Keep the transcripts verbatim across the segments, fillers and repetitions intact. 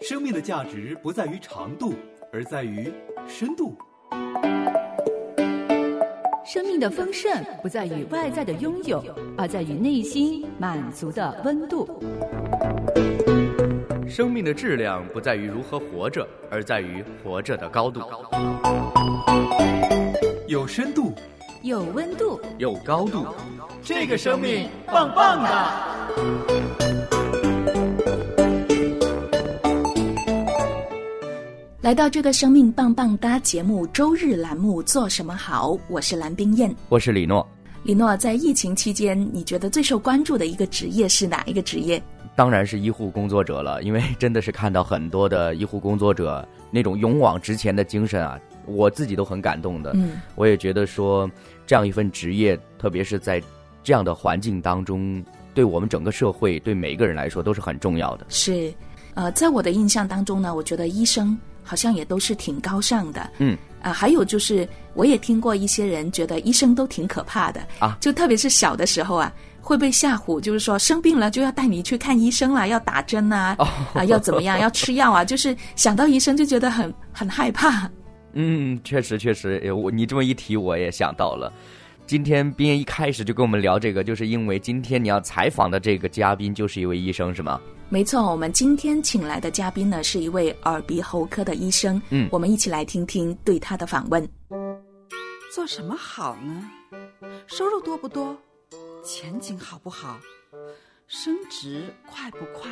生命的价值不在于长度，而在于深度。 生命的丰盛不在于外在的拥有，而在于内心满足的温度。 生命的质量不在于如何活着，而在于活着的高度。 有深度， 有温度， 有高度， 这个生命棒棒的。 来到这个生命棒棒哒节目周日栏目做什么好，我是蓝冰燕， 我是李诺。 李诺，在疫情期间你觉得最受关注的一个职业是哪一个职业？ 当然是医护工作者了，因为真的是看到很多的医护工作者那种勇往直前的精神啊，我自己都很感动的。嗯，我也觉得说这样一份职业，特别是在这样的环境当中，对我们整个社会，对每一个人来说都是很重要的。 是，呃，在我的印象当中呢，我觉得医生好像也都是挺高尚的。嗯，啊、呃，还有就是我也听过一些人觉得医生都挺可怕的啊，就特别是小的时候啊，会被吓唬，就是说生病了就要带你去看医生啦，要打针啊，啊、呃，要怎么样，要吃药啊，就是想到医生就觉得很很害怕。 嗯，确实确实，我你这么一提，我也想到了。今天冰燕一开始就跟我们聊这个，就是因为今天你要采访的这个嘉宾就是一位医生，是吗？ 没错，我们今天请来的嘉宾呢是一位耳鼻喉科的医生，嗯，我们一起来听听对他的访问。 做什么好呢？收入多不多？前景好不好？升职快不快？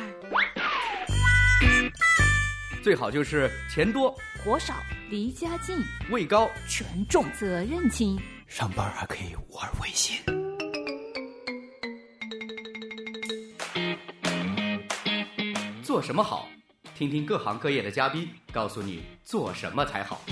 最好就是钱多活少，离家近， 位高权重，责任轻， 上班还可以玩微信。 做什么好？听听各行各业的嘉宾告诉你做什么才好。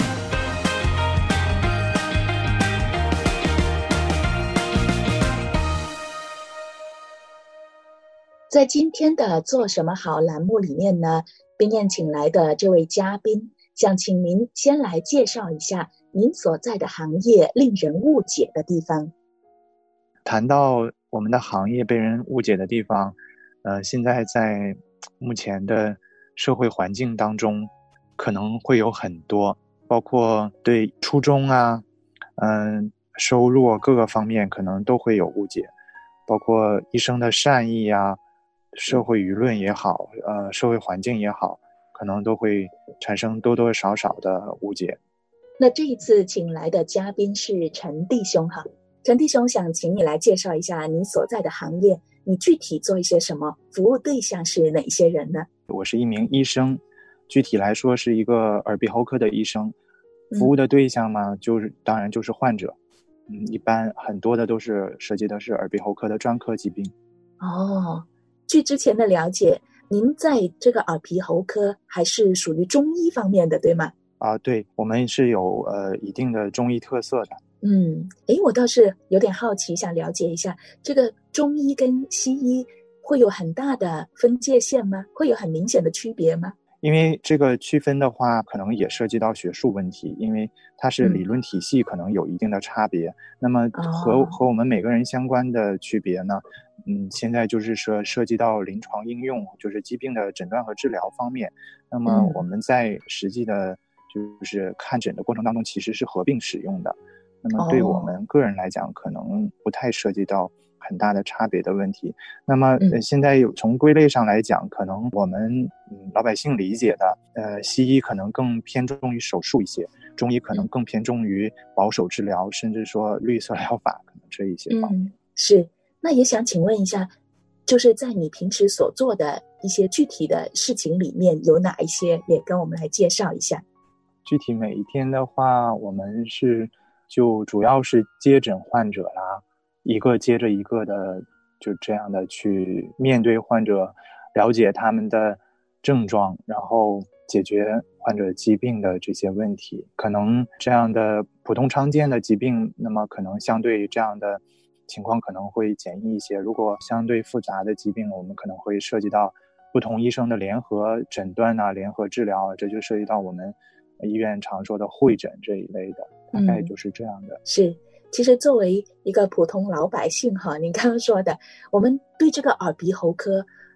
在今天的做什么好栏目里面呢，冰燕请来的这位嘉宾，想请您先来介绍一下您所在的行业令人误解的地方。 谈到我们的行业被人误解的地方，呃，现在在目前的社会环境当中可能会有很多，包括对初衷啊，嗯、呃，收入各个方面可能都会有误解，包括医生的善意啊，社会舆论也好，呃，社会环境也好，可能都会产生多多少少的误解。 那这一次请来的嘉宾是陈弟兄哈，陈弟兄想请你来介绍一下你所在的行业，你具体做一些什么，服务对象是哪些人呢？ 我是一名医生，具体来说是一个耳鼻喉科的医生，服务的对象嘛，嗯、就是当然就是患者，嗯，一般很多的都是涉及的是耳鼻喉科的专科疾病。 哦，据之前的了解，您在这个耳鼻喉科还是属于中医方面的，对吗？ 啊，对，我们是有呃一定的中医特色的。 嗯，诶，我倒是有点好奇，想了解一下，这个中医跟西医会有很大的分界线吗？会有很明显的区别吗？ 因为这个区分的话，可能也涉及到学术问题，因为它是理论体系可能有一定的差别。嗯、那么和、哦、和我们每个人相关的区别呢，嗯，现在就是说涉及到临床应用，就是疾病的诊断和治疗方面。那么我们在实际的，就是看诊的过程当中，其实是合并使用的。那么对我们个人来讲，可能不太涉及到很大的差别的问题。那么、呃、现在从归类上来讲，可能我们、嗯、老百姓理解的，呃，西医可能更偏重于手术一些，中医可能更偏重于保守治疗，甚至说绿色疗法，可能这一些方面。 嗯，是。那也想请问一下，就是在你平时所做的一些具体的事情里面，有哪一些也跟我们来介绍一下？ 具体每一天的话，我们是就主要是接诊患者啦，一个接着一个的就这样的去面对患者，了解他们的症状，然后解决患者疾病的这些问题。可能这样的普通常见的疾病，那么可能相对这样的情况可能会简易一些。如果相对复杂的疾病，我们可能会涉及到不同医生的联合诊断啊，联合治疗啊，这就涉及到我们医院常说的会诊这一类的，大概就是这样的。 嗯、是，其实作为一个普通老百姓哈，您刚刚说的，我们对这个耳鼻喉科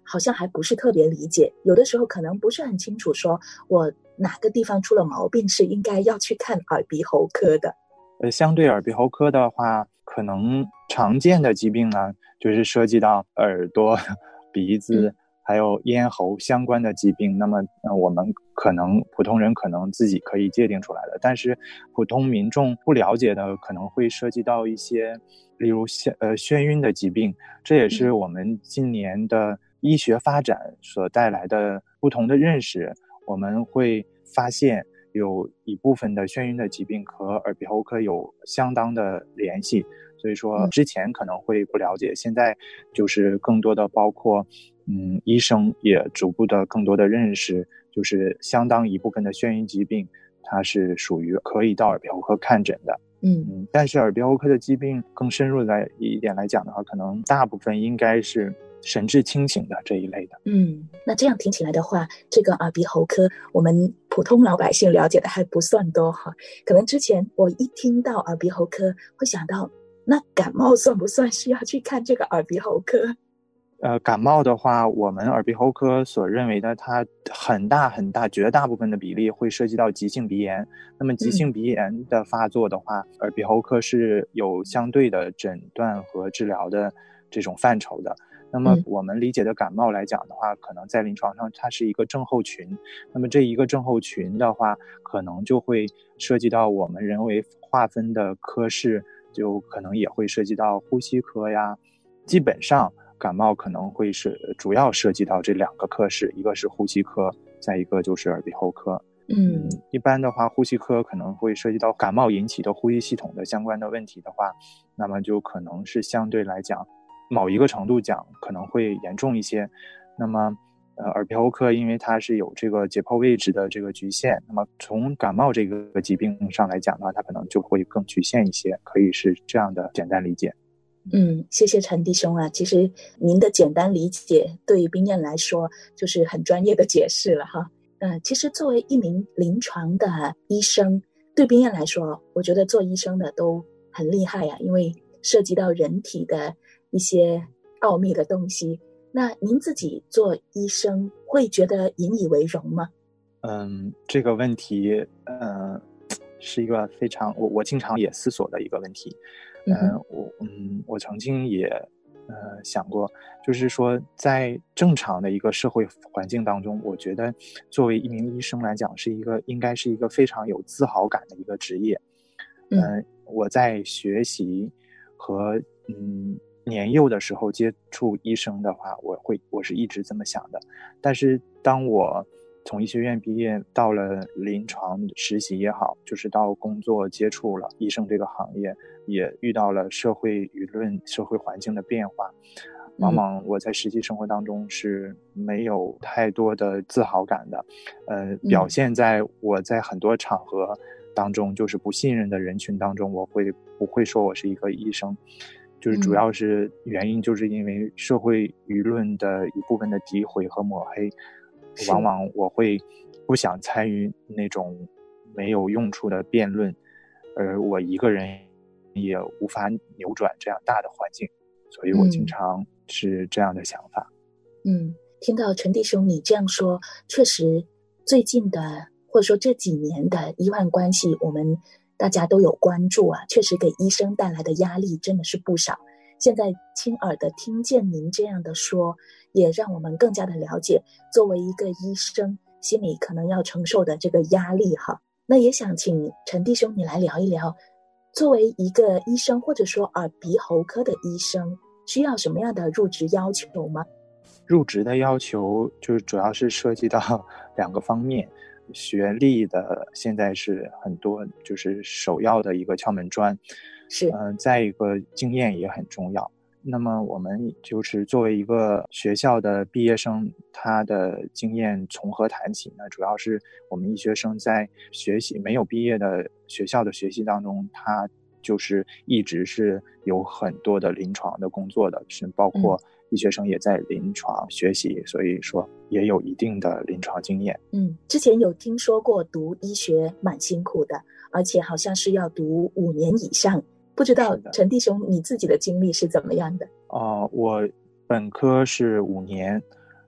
好像还不是特别理解，有的时候可能不是很清楚说我哪个地方出了毛病是应该要去看耳鼻喉科的。 呃，相对耳鼻喉科的话，可能常见的疾病呢，就是涉及到耳朵、鼻子、嗯、还有咽喉相关的疾病。那么，呃，我们可能普通人可能自己可以界定出来的，但是普通民众不了解的，可能会涉及到一些，例如呃眩晕的疾病。这也是我们近年的医学发展所带来的不同的认识。我们会发现，有一部分的眩晕的疾病和耳鼻喉科有相当的联系，所以说之前可能会不了解，现在就是更多的包括嗯，医生也逐步的更多的认识，就是相当一部分的眩晕疾病它是属于可以到耳鼻喉科看诊的。 嗯嗯，但是耳鼻喉科的疾病更深入来一点来讲的话，可能大部分应该是神志清醒的这一类的。 嗯，那这样听起来的话，这个耳鼻喉科我们普通老百姓了解的还不算多哈。可能之前我一听到耳鼻喉科会想到，那感冒算不算需要去看这个耳鼻喉科？ 呃，感冒的话，我们耳鼻喉科所认为的，它很大很大绝大部分的比例会涉及到急性鼻炎。那么急性鼻炎的发作的话，嗯、耳鼻喉科是有相对的诊断和治疗的这种范畴的。那么我们理解的感冒来讲的话，可能在临床上它是一个症候群。那么这一个症候群的话，可能就会涉及到我们人为划分的科室，就可能也会涉及到呼吸科呀。基本上感冒可能会是主要涉及到这两个科室，一个是呼吸科，再一个就是耳鼻喉科。 嗯， 一般的话，呼吸科可能会涉及到感冒引起的呼吸系统的相关的问题的话，那么就可能是相对来讲某一个程度讲可能会严重一些。那么呃，耳鼻喉科因为它是有这个解剖位置的这个局限，那么从感冒这个疾病上来讲的话，它可能就会更局限一些，可以是这样的简单理解。 嗯，谢谢陈弟兄啊，其实您的简单理解对于冰燕来说就是很专业的解释了哈。呃，其实作为一名临床的医生，对冰燕来说，我觉得做医生的都很厉害呀、啊，因为涉及到人体的一些奥秘的东西。那您自己做医生会觉得引以为荣吗？ 嗯，这个问题呃是一个非常我我经常也思索的一个问题。嗯、呃，我嗯我曾经也呃想过，就是说在正常的一个社会环境当中，我觉得作为一名医生来讲，是一个应该是一个非常有自豪感的一个职业。嗯、呃，我在学习和嗯年幼的时候接触医生的话，我会我是一直这么想的。但是当我从医学院毕业到了临床实习也好，就是到工作接触了医生这个行业，也遇到了社会舆论社会环境的变化，往往我在实际生活当中是没有太多的自豪感的。呃，表现在我在很多场合当中，就是不信任的人群当中，我会不会说我是一个医生，就是主要是原因就是因为社会舆论的一部分的诋毁和抹黑，往往我会不想参与那种没有用处的辩论，而我一个人也无法扭转这样大的环境，所以我经常是这样的想法。 嗯，听到陈弟兄你这样说，确实最近的或者说这几年的医患关系，我们大家都有关注啊，确实给医生带来的压力真的是不少。现在亲耳的听见您这样的说，也让我们更加的了解作为一个医生心里可能要承受的这个压力哈。那也想请陈弟兄你来聊一聊，作为一个医生或者说耳鼻喉科的医生，需要什么样的入职要求吗？ 入职的要求就是主要是涉及到两个方面，学历的现在是很多就是首要的一个敲门砖， 是嗯、呃，再一个经验也很重要。那么我们就是作为一个学校的毕业生，他的经验从何谈起呢？主要是我们医学生在学习没有毕业的学校的学习当中，他就是一直是有很多的临床的工作的，是包括医学生也在临床学习、嗯、所以说也有一定的临床经验。 嗯，之前有听说过读医学蛮辛苦的，而且好像是要读五年以上，不知道陈弟兄你自己的经历是怎么样的？ 哦、呃，我本科是五年，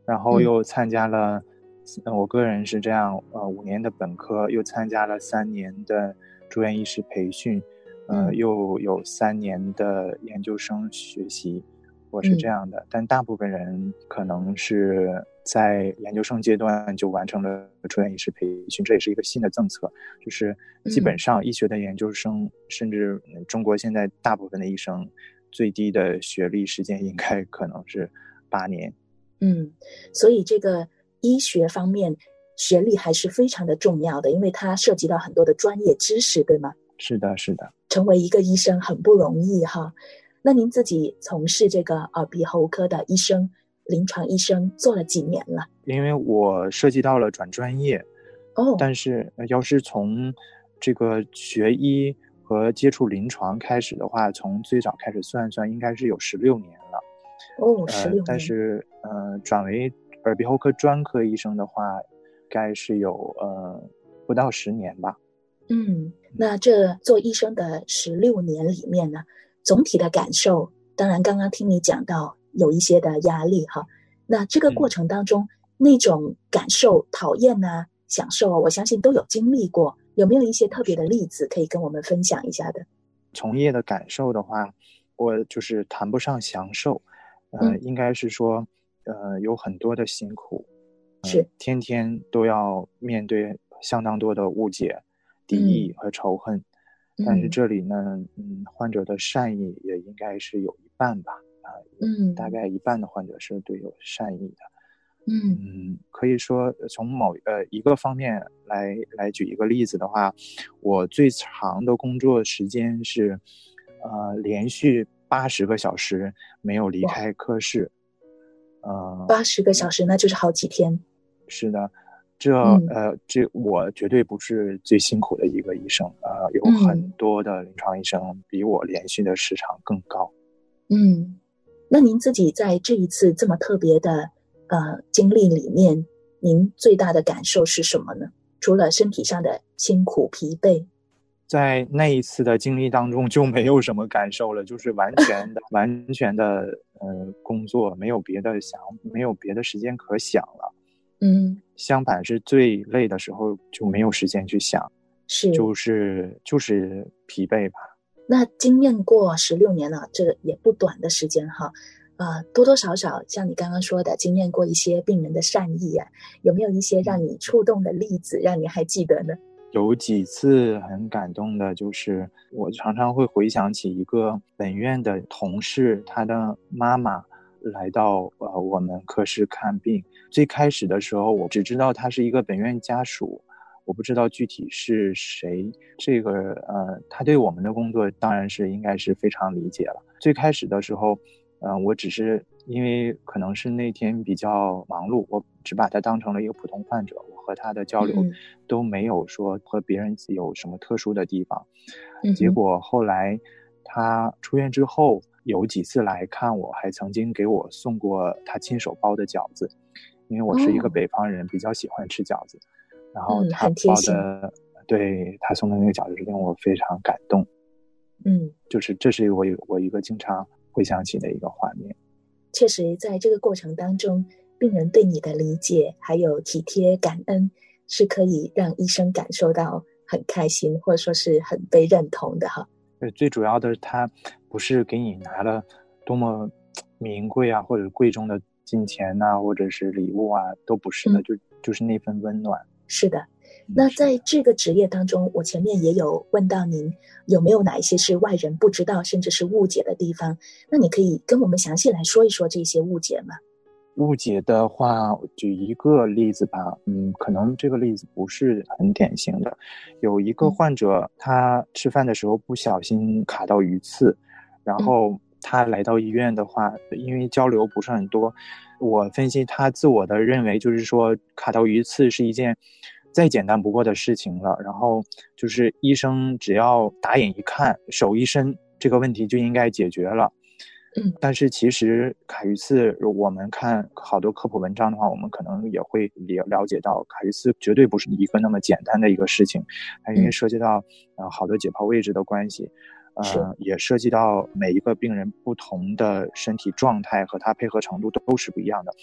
然后又参加了，嗯、我个人是这样，呃，五年的本科，又参加了三年的住院医师培训，呃， 嗯、 又有三年的研究生学习，我是这样的。嗯、但大部分人可能是在研究生阶段就完成了住院医师培训，这也是一个新的政策，就是基本上医学的研究生，嗯、甚至中国现在大部分的医生，最低的学历时间应该可能是八年。 嗯，所以这个医学方面学历还是非常的重要的，因为它涉及到很多的专业知识，对吗？ 是的，是的。 成为一个医生很不容易哈。那您自己从事这个耳鼻喉科的医生，临床医生做了几年了？ 因为我涉及到了转专业， 哦， 但是要是从这个学医和接触临床开始的话，从最早开始算算，应该是有十六年了。 哦，十六年。 呃、但是呃，转为耳鼻喉科专科医生的话，该是有呃不到十年吧。 嗯，那这做医生的十六年里面呢，总体的感受，当然刚刚听你讲到有一些的压力哈。那这个过程当中，嗯、那种感受，讨厌啊，享受啊，我相信都有经历过。有没有一些特别的例子可以跟我们分享一下的？ 从业的感受的话，我就是谈不上享受。呃，嗯、应该是说，呃，有很多的辛苦， 是、 呃、天天都要面对相当多的误解、敌意和仇恨。嗯、但是这里呢，嗯，患者的善意也应该是有一半吧，啊、呃， 嗯， 大概一半的患者是对有善意的。 嗯嗯，可以说从某呃一个方面来来举一个例子的话，我最长的工作时间是，呃，连续八十个小时没有离开科室，呃， 八十个小时那就是好几天。 是的，这、嗯、呃这我绝对不是最辛苦的一个医生，呃，有很多的临床医生比我连续的时长更高。 嗯，那您自己在这一次这么特别的呃经历里面，您最大的感受是什么呢？除了身体上的辛苦疲惫， 在那一次的经历当中就没有什么感受了，就是完全的完全的呃工作，没有别的想，没有别的时间可想了。 嗯， 相反是最累的时候就没有时间去想， 是就是就是疲惫吧。 那经验过十六年了，这个也不短的时间哈。呃，多多少少像你刚刚说的，经验过一些病人的善意啊，有没有一些让你触动的例子，让你还记得呢？ 有几次很感动的，就是我常常会回想起一个本院的同事，他的妈妈来到呃我们科室看病。最开始的时候，我只知道他是一个本院家属，我不知道具体是谁。这个呃，他对我们的工作当然是应该是非常理解了。最开始的时候，呃，我只是因为可能是那天比较忙碌，我只把他当成了一个普通患者，我和他的交流都没有说和别人有什么特殊的地方。嗯、结果后来他出院之后，有几次来看我，还曾经给我送过他亲手包的饺子，因为我是一个北方人，哦、比较喜欢吃饺子。然后他包的，嗯、对他送的那个饺子令我非常感动。 嗯， 就是这是我我一个经常回想起的一个画面。 确实在这个过程当中，病人对你的理解还有体贴感恩是可以让医生感受到很开心，或者说是很被认同的哈。 对，最主要的是他不是给你拿了多么名贵啊或者贵重的金钱啊或者是礼物啊，都不是的，嗯、就就是那份温暖。 是的。那在这个职业当中，我前面也有问到您有没有哪一些是外人不知道甚至是误解的地方，那你可以跟我们详细来说一说这些误解吗？ 误解的话，举一个例子吧，嗯，可能这个例子不是很典型的。有一个患者，嗯、他吃饭的时候不小心卡到鱼刺，然后他来到医院的话，因为交流不是很多，我分析他自我的认为就是说卡到鱼刺是一件再简单不过的事情了，然后就是医生只要打眼一看，手一伸，这个问题就应该解决了。 嗯， 但是其实卡鱼刺，我们看好多科普文章的话，我们可能也会了了解到，卡鱼刺绝对不是一个那么简单的一个事情，它因为涉及到呃好多解剖位置的关系，呃，也涉及到每一个病人不同的身体状态和他配合程度都是不一样的。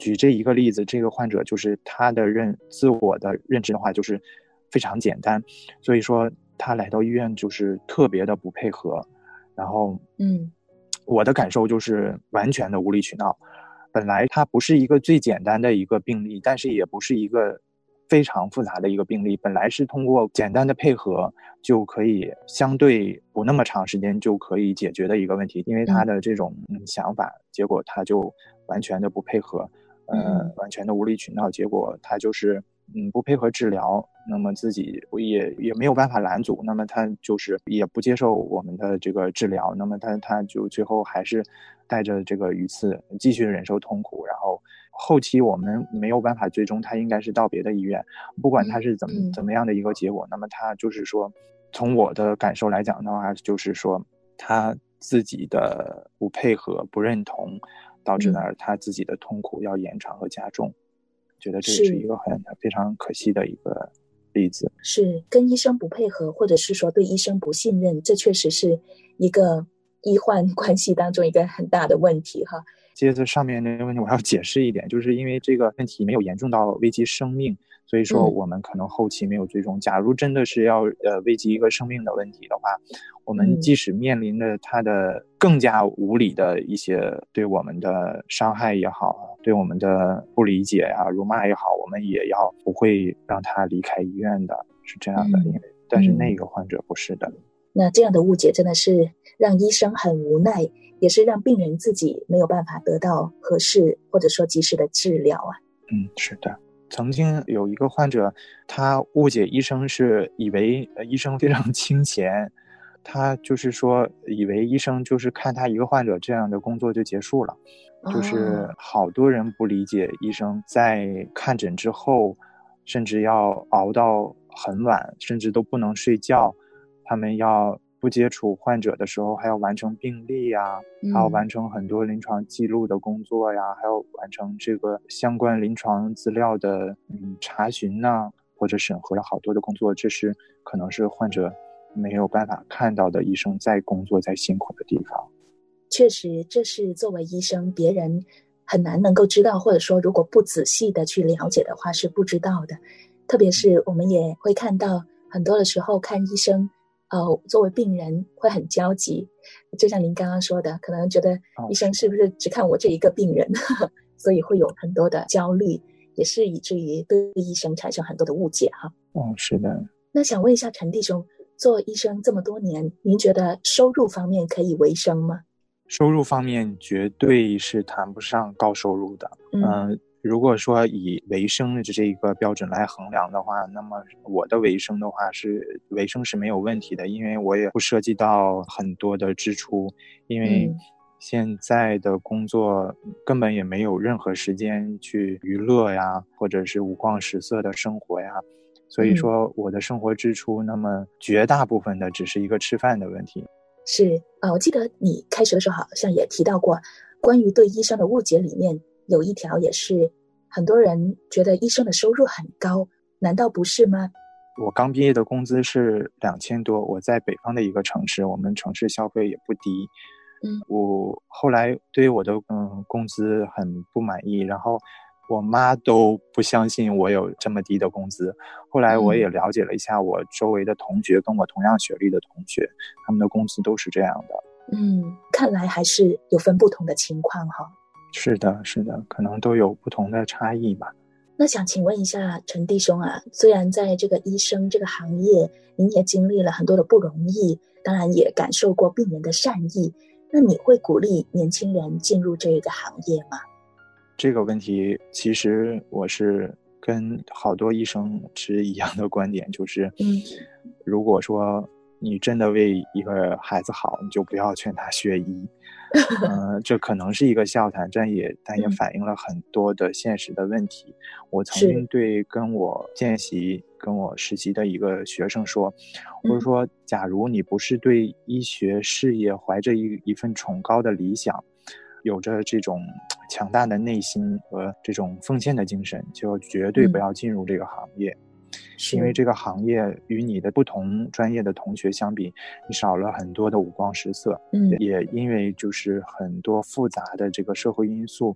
举这一个例子，这个患者就是他的认自我的认知的话就是非常简单，所以说他来到医院就是特别的不配合，然后嗯， 我的感受就是完全的无理取闹。本来它不是一个最简单的一个病例，但是也不是一个非常复杂的一个病例，本来是通过简单的配合就可以相对不那么长时间就可以解决的一个问题，因为他的这种想法，结果他就完全的不配合，呃，完全的无理取闹，结果他就是嗯不配合治疗，那么自己也也没有办法拦阻，那么他就是也不接受我们的这个治疗，那么他他就最后还是带着这个鱼刺继续忍受痛苦，然后后期我们没有办法追踪他应该是到别的医院，不管他是怎么、嗯、怎么样的一个结果，那么他就是说从我的感受来讲的话，就是说他自己的不配合不认同导致了他自己的痛苦要延长和加重、嗯、觉得这是一个很非常可惜的一个例子。 是跟医生不配合，或者是说对医生不信任，这确实是一个医患关系当中一个很大的问题哈。 接着上面那个问题我要解释一点，就是因为这个问题没有严重到危及生命，所以说我们可能后期没有追踪、嗯、假如真的是要呃危及一个生命的问题的话，我们即使面临着它的更加无理的一些对我们的伤害也好，对我们的不理解呀、辱骂也好，我们也要不会让他离开医院的，是这样的、嗯、因为但是那个患者不是的、嗯、 那这样的误解真的是让医生很无奈，也是让病人自己没有办法得到合适或者说及时的治疗啊。 嗯，是的。曾经有一个患者，他误解医生是以为医生非常清闲，他就是说以为医生就是看他一个患者这样的工作就结束了、哦、就是好多人不理解医生在看诊之后甚至要熬到很晚，甚至都不能睡觉，他们要不接触患者的时候还要完成病历呀、嗯、还要完成很多临床记录的工作呀，还要完成这个相关临床资料的嗯查询呐，或者审核了好多的工作，这是可能是患者没有办法看到的医生在工作在辛苦的地方。 确实这是作为医生别人很难能够知道，或者说如果不仔细的去了解的话是不知道的。特别是我们也会看到很多的时候看医生呃，作为病人会很焦急，就像您刚刚说的，可能觉得医生是不是只看我这一个病人、哦、所以会有很多的焦虑，也是以至于对医生产生很多的误解哈。 哦，是的。 那想问一下陈弟兄，做医生这么多年，您觉得收入方面可以为生吗？ 收入方面绝对是谈不上高收入的。嗯、呃如果说以维生的这一个标准来衡量的话，那么我的维生的话是维生是没有问题的，因为我也不涉及到很多的支出，因为现在的工作根本也没有任何时间去娱乐呀，或者是五光十色的生活呀，所以说我的生活支出那么绝大部分的只是一个吃饭的问题。 是啊，我记得你开始的时候好像也提到过关于对医生的误解，里面有一条也是很多人觉得医生的收入很高，难道不是吗？ 我刚毕业的工资是两千多，我在北方的一个城市，我们城市消费也不低。嗯，我后来对我的嗯工资很不满意，然后我妈都不相信我有这么低的工资。后来我也了解了一下我周围的同学，跟我同样学历的同学，他们的工资都是这样的。 嗯，看来还是有分不同的情况哈。 是的，是的，可能都有不同的差异吧。 那想请问一下陈弟兄啊，虽然在这个医生这个行业，您也经历了很多的不容易，当然也感受过病人的善意，那你会鼓励年轻人进入这个行业吗？ 这个问题其实我是跟好多医生持一样的观点，就是嗯，如果说你真的为一个孩子好，你就不要劝他学医。呃，这可能是一个笑谈，但也但也反映了很多的现实的问题。我曾经对跟我见习、跟我实习的一个学生说，我是说，假如你不是对医学事业怀着一一份崇高的理想，有着这种强大的内心和这种奉献的精神，就绝对不要进入这个行业。嗯，因为这个行业与你的不同专业的同学相比，你少了很多的五光十色。嗯，也因为就是很多复杂的这个社会因素，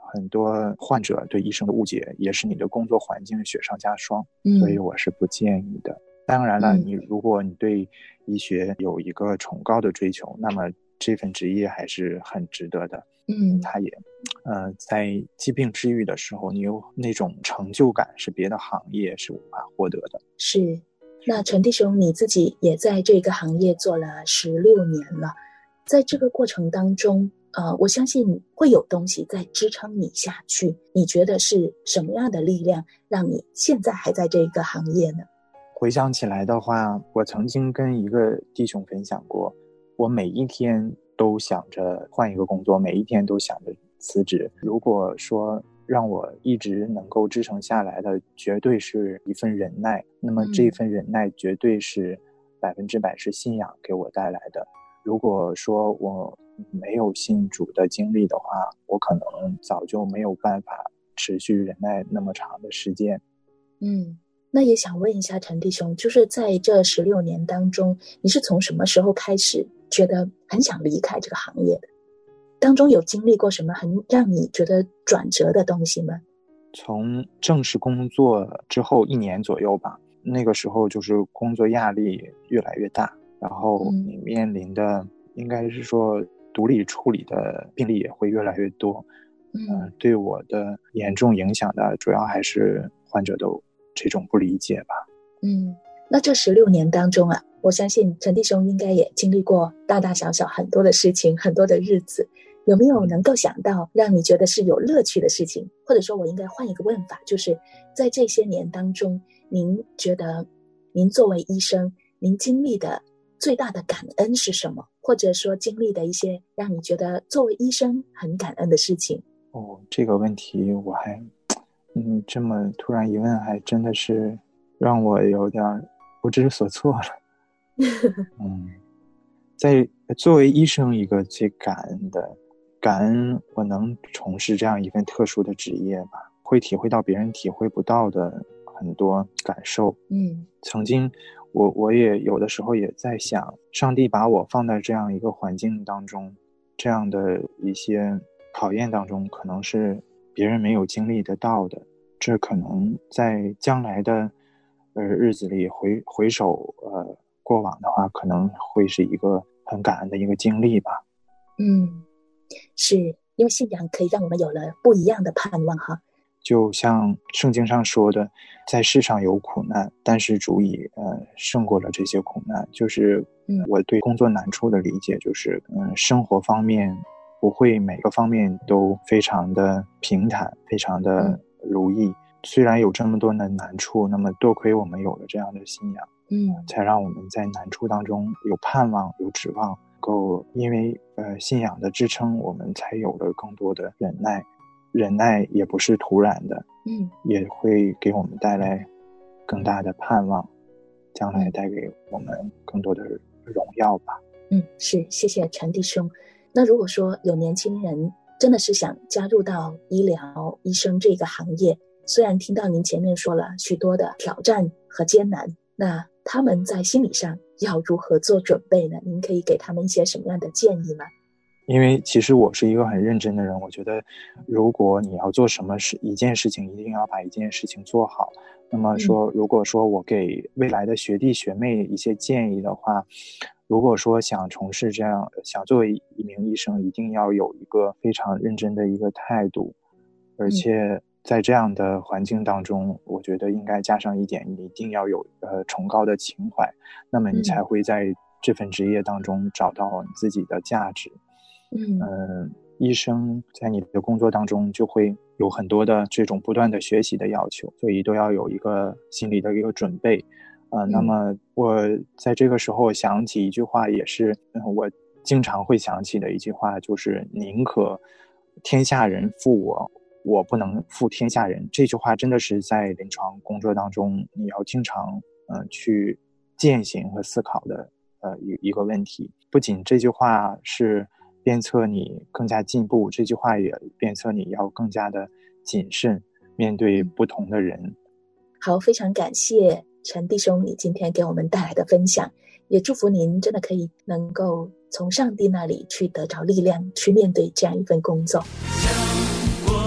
很多患者对医生的误解，也是你的工作环境雪上加霜， 嗯， 所以我是不建议的。当然了，你如果你对医学有一个崇高的追求，那么这份职业还是很值得的。 嗯， 它也呃，在疾病治愈的时候，你有那种成就感是别的行业是无法获得的。 是。那陈弟兄你自己也在这个行业做了十六年了，在这个过程当中呃，我相信会有东西在支撑你下去，你觉得是什么样的力量让你现在还在这个行业呢？ 回想起来的话，我曾经跟一个弟兄分享过，我每一天都想着换一个工作，每一天都想着辞职。如果说让我一直能够支撑下来的，绝对是一份忍耐，那么这份忍耐绝对是百分之百是信仰给我带来的。如果说我没有信主的经历的话，我可能早就没有办法持续忍耐那么长的时间。 嗯，那也想问一下陈弟兄，就是在这十六年当中，你是从什么时候开始觉得很想离开这个行业的？当中有经历过什么很让你觉得转折的东西吗？ 从正式工作之后一年左右吧，那个时候就是工作压力越来越大，然后你面临的、嗯、应该是说独立处理的病例也会越来越多。嗯、呃，对我的严重影响的主要还是患者的这种不理解吧。 嗯，那这十六年当中啊，我相信陈弟兄应该也经历过大大小小很多的事情，很多的日子，有没有能够想到让你觉得是有乐趣的事情？或者说我应该换一个问法，就是在这些年当中，您觉得您作为医生，您经历的最大的感恩是什么？或者说经历的一些让你觉得作为医生很感恩的事情？ 哦，这个问题我还嗯，这么突然一问，还真的是让我有点不知所措了。嗯，在作为医生，一个最感恩的感恩我能从事这样一份特殊的职业吧，会体会到别人体会不到的很多感受。 嗯， 曾经我我也有的时候也在想，上帝把我放在这样一个环境当中，这样的一些考验当中，可能是别人没有经历得到的，这可能在将来的呃日子里回回首呃过往的话，可能会是一个很感恩的一个经历吧。 嗯，是因为信仰可以让我们有了不一样的盼望哈。 就像圣经上说的，在世上有苦难，但是主已呃胜过了这些苦难。就是我对工作难处的理解，就是嗯、呃、生活方面不会每个方面都非常的平坦，非常的如意。嗯、虽然有这么多的难处，那么多亏我们有了这样的信仰， 嗯， 才让我们在难处当中有盼望，有指望。够因为呃信仰的支撑，我们才有了更多的忍耐。忍耐也不是突然的， 嗯， 也会给我们带来更大的盼望，将来带给我们更多的荣耀吧。 嗯，是，谢谢陈弟兄。那如果说有年轻人真的是想加入到医疗医生这个行业，虽然听到您前面说了许多的挑战和艰难，那他们在心理上要如何做准备呢？您可以给他们一些什么样的建议吗？ 因为其实我是一个很认真的人，我觉得如果你要做什么事一件事情，一定要把一件事情做好。那么说，如果说我给未来的学弟学妹一些建议的话，如果说想从事这样，想作为一名医生，一定要有一个非常认真的一个态度，而且在这样的环境当中，我觉得应该加上一点，你一定要有呃崇高的情怀，那么你才会在这份职业当中找到你自己的价值。 嗯、 呃，医生在你的工作当中就会有很多的这种不断的学习的要求，所以都要有一个心理的一个准备。呃，那么我在这个时候想起一句话，也是、呃、我经常会想起的一句话，就是宁可天下人负我，我不能负天下人。这句话真的是在临床工作当中你要经常呃去践行和思考的呃一一个问题。不仅这句话是鞭策你更加进步，这句话也鞭策你要更加的谨慎面对不同的人。 好，非常感谢陈弟兄你今天给我们带来的分享，也祝福您真的可以能够从上帝那里去得着力量，去面对这样一份工作。 向我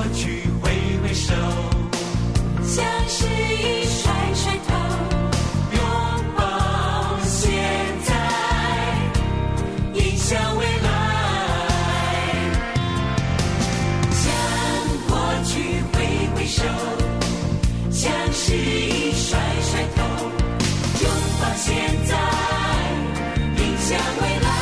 去挥挥手， 像是一甩甩头， 拥抱现在，迎向未来。 向过去挥挥手，像是一甩甩头，拥抱现在，迎向未来。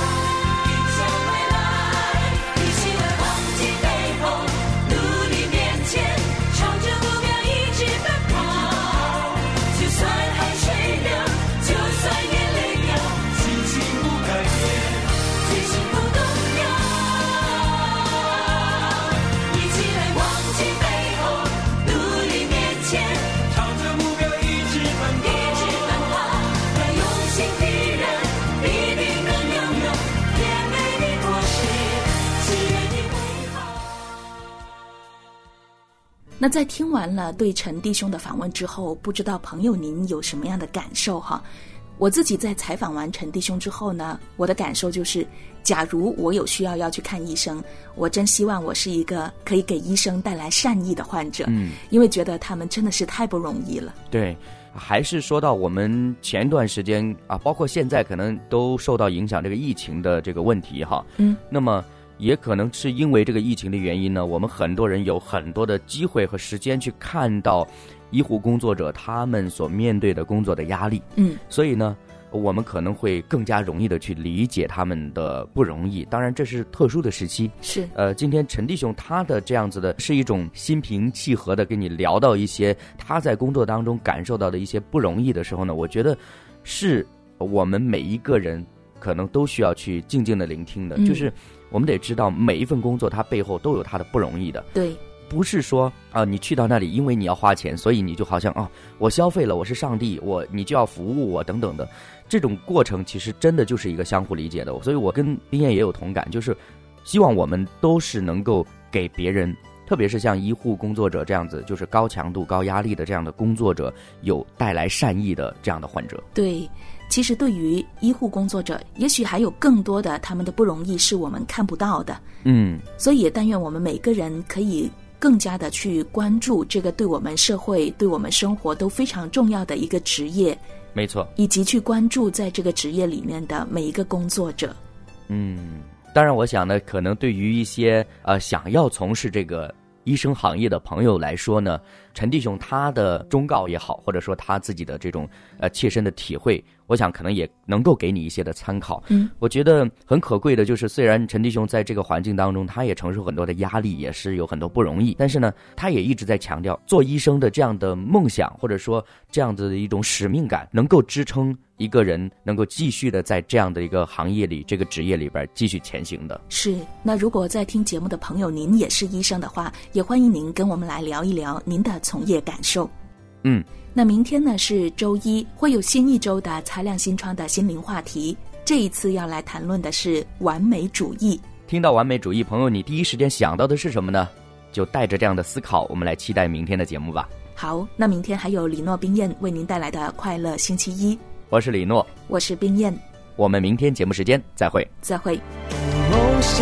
那在听完了对陈弟兄的访问之后，不知道朋友您有什么样的感受哈？我自己在采访完陈弟兄之后呢，我的感受就是，假如我有需要要去看医生，我真希望我是一个可以给医生带来善意的患者，嗯，因为觉得他们真的是太不容易了。 对，还是说到我们前段时间啊，包括现在可能都受到影响这个疫情的这个问题哈，嗯，那么也可能是因为这个疫情的原因呢，我们很多人有很多的机会和时间去看到医护工作者他们所面对的工作的压力，嗯，所以呢我们可能会更加容易的去理解他们的不容易。当然这是特殊的时期， 是呃，今天陈弟兄他的这样子的是一种心平气和的跟你聊到一些他在工作当中感受到的一些不容易的时候呢，我觉得是我们每一个人可能都需要去静静的聆听的，嗯，就是我们得知道每一份工作它背后都有它的不容易的。 对， 不是说啊、呃，你去到那里因为你要花钱，所以你就好像哦，我消费了，我是上帝，我你就要服务我等等的，这种过程其实真的就是一个相互理解的。所以我跟冰燕也有同感，就是希望我们都是能够给别人，特别是像医护工作者这样子，就是高强度高压力的这样的工作者，有带来善意的这样的患者。 对，其实对于医护工作者，也许还有更多的他们的不容易是我们看不到的，嗯，所以也但愿我们每个人可以更加的去关注这个对我们社会对我们生活都非常重要的一个职业， 没错， 以及去关注在这个职业里面的每一个工作者。 嗯，当然我想呢，可能对于一些呃想要从事这个医生行业的朋友来说呢，陈弟兄他的忠告也好，或者说他自己的这种呃切身的体会，我想可能也能够给你一些的参考。嗯，我觉得很可贵的就是，虽然陈弟兄在这个环境当中，他也承受很多的压力，也是有很多不容易，但是呢，他也一直在强调做医生的这样的梦想，或者说这样子的一种使命感，能够支撑一个人能够继续的在这样的一个行业里，这个职业里边继续前行的。 是，那如果在听节目的朋友您也是医生的话，也欢迎您跟我们来聊一聊您的从业感受。嗯，那明天呢是周一，会有新一周的擦亮心窗的心灵话题。这一次要来谈论的是完美主义。 听到完美主义，朋友你第一时间想到的是什么呢？就带着这样的思考，我们来期待明天的节目吧。 好，那明天还有李诺冰燕为您带来的快乐星期一。 我是李诺， 我是冰燕， 我们明天节目时间再会。 再会。 梦想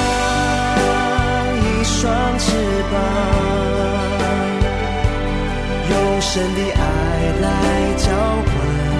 一双翅膀，用神的爱来浇灌。